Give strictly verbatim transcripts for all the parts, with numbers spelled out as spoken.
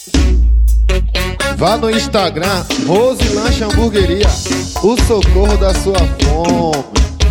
Vá no Instagram, Rose Lanche Hamburgueria, o socorro da sua fome.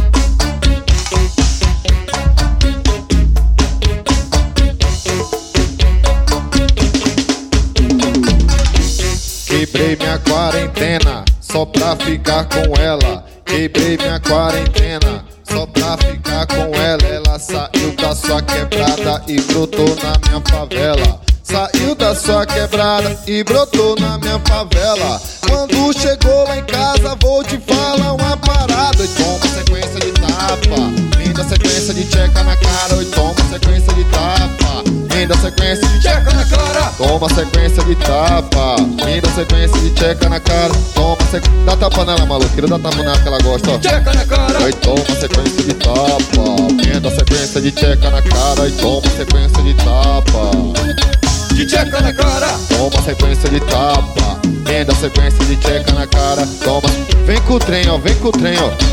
Quebrei minha quarentena só pra ficar com ela. Quebrei minha quarentena só pra ficar com ela. Ela saiu da sua quebrada e brotou na minha favela. Saiu da sua quebrada e brotou na minha favela. Quando chegou lá em casa, vou te falar uma parada. E toma sequência de tapa, linda sequência de tcheca na cara. E toma sequência de tapa, linda sequência de tcheca na cara. Toma sequência de tapa, linda sequência de tcheca na cara. Toma sequência, dá tapa nela, maluqueira, dá tapa nela que ela gosta, ó. Tcheca na cara. Aí toma sequência de tapa, linda sequência de tcheca na cara. E toma sequência de tapa, de tcheca na cara. toma sequência de tapa, linda sequência de tcheca na cara. Toma, vem com o trem, ó, vem com o trem, ó.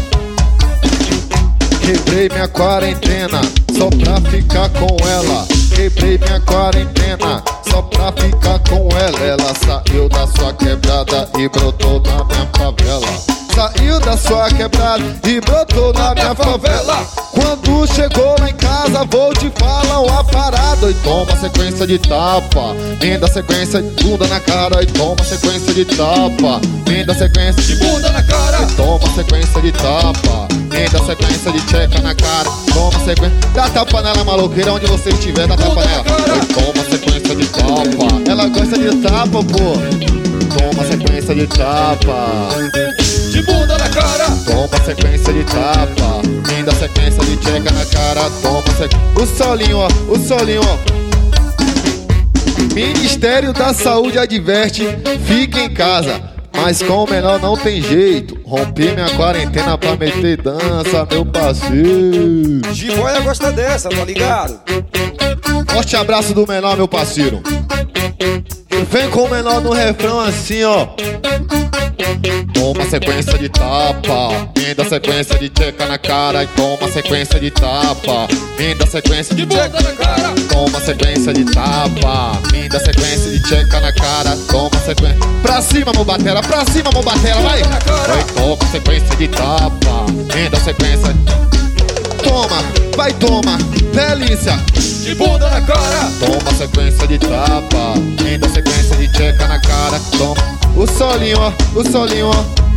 Quebrei minha quarentena só pra ficar com ela. Quebrei minha quarentena só pra ficar com ela. Ela saiu da sua quebrada e brotou na minha favela. Saiu da sua quebrada e brotou na minha favela. Quando chegou lá em casa, vou te falar uma parada. E toma sequência de tapa, linda sequência de bunda na cara. E toma sequência de tapa, linda sequência de bunda na cara. E toma sequência de tapa, linda sequência de tcheca na cara. Toma sequência, dá tapa nela, maluqueira, onde você estiver, dá tapa nela. E toma sequência de tapa, ela gosta de tapa, pô. Toma sequência de tapa, de bunda na cara. toma sequência de tapa, linda sequência de tcheca na cara. Toma sequência, o solinho, ó, o solinho, ó. Ministério da Saúde adverte, fique em casa, mas com o menor não tem jeito. Rompi minha quarentena pra meter dança, meu parceiro. Jiboia gosta dessa, tá ligado? Forte abraço do menor, meu parceiro. Vem com o menor no refrão assim, ó. Toma sequência de tapa, linda sequência de tcheca na cara. E toma sequência de tapa, linda sequência de bunda na cara. Toma sequência de tapa, linda sequência de tcheca na cara. Toma sequência, pra cima, meu batera, pra cima, meu batera, vai. Vai, toma sequência de tapa, linda sequência. Toma, vai, toma, delícia, de bunda na cara. toma sequência de tapa, linda sequência de tcheca na cara. Toma, o solinho, ó, o solinho, ó.